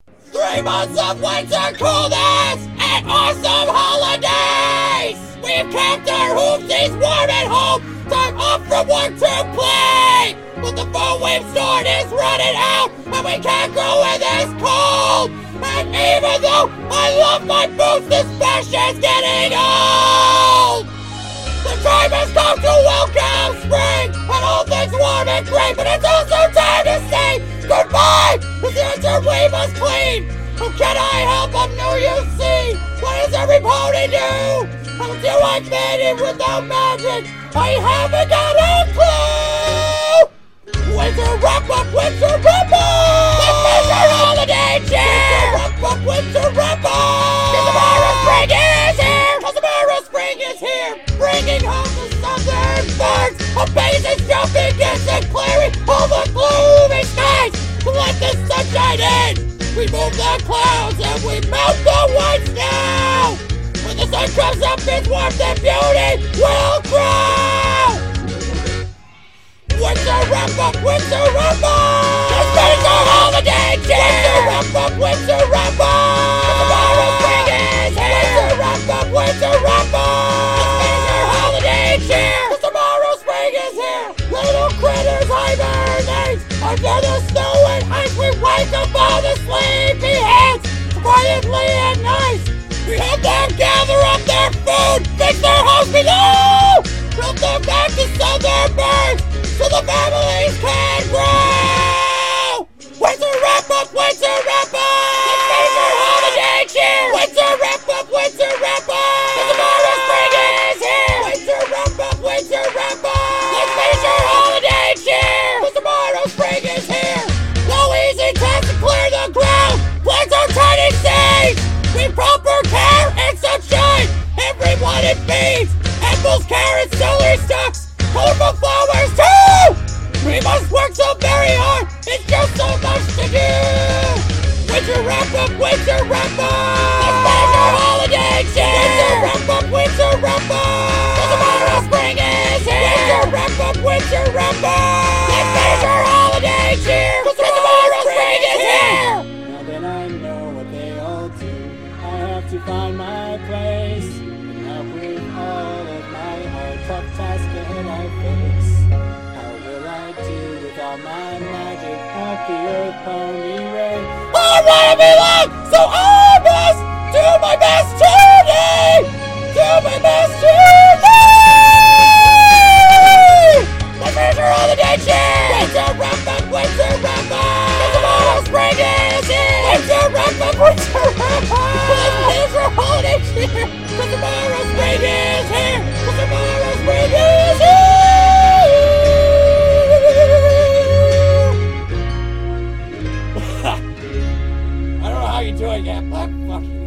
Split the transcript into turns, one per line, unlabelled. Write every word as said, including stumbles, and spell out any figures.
Three months of winter coolness and awesome holidays! We've kept our hoopsies warm at home, time off from work to play! But the food we've stored is running out, and we can't go in this cold! And even though I love my boots, this fashion's getting old! The time has come to welcome spring, and all things warm and great, but it's also time to say goodbye! The answer we must clean! How can I help but know you see? What does every pony do? How do I fit in without magic? I haven't got a clue! Winter wrap-up, winter wrap-up! Let's miss our holiday cheer! Winter wrap-up, winter wrap-up! Cause tomorrow spring is here! Cause tomorrow spring is here! Bringing home the southern birds! Amazing jumping, gets and clearing all the gloomy skies! To let the sunshine in! We move the clouds and we melt the white snow! When the sun comes up, its warmth and beauty will grow! Winter wrap-up, winter wrap-up! Let's finish our holiday cheer! Winter wrap-up, winter wrap-up! Tomorrow spring is here! Winter wrap-up, winter wrap-up! Let's finish our holiday cheer! Cause tomorrow spring is here! Little critters hibernate! Under the snow and ice we wake up all the sleepy heads! Quietly and nice! We help them gather up their food! Fix their homes below! Build them back to southern birds! So the families can grow! Winter wrap-up, winter wrap-up! Let's finish our holiday cheer! Winter wrap-up, winter wrap-up! Cause tomorrow spring is here! Winter wrap-up, winter wrap-up! Let's finish our holiday cheer! Cause tomorrow spring is here! No easy task to clear the ground! Plants are tiny seeds! With proper care and sunshine! Everyone it feeds! Apples, carrots, celery stalks! Colorful flowers too! We must work so very hard, it's just so much to do! Winter wrap-up, winter wrap-up! Let's finish our holiday cheer! Winter wrap-up, winter wrap-up! Cause tomorrow spring is here! Winter wrap-up, winter wrap-up! Let's finish our holiday cheer! Cause tomorrow spring is here!
Now that I know what they all do, I have to find my place and help with all of my hard, tough tasks that I face. How will I do without my magic of the earth pony ray?
I wanna belong, so I must do my best today! Do my best today! Let's finish our holiday cheer! Winter wrap-up, winter wrap-up! Cause tomorrow spring is here! Winter wrap-up, winter wrap-up! Let's finish our holiday cheer! Cause tomorrow spring is here! Cause tomorrow spring is here! I don't know how you're doing it, but fuck you.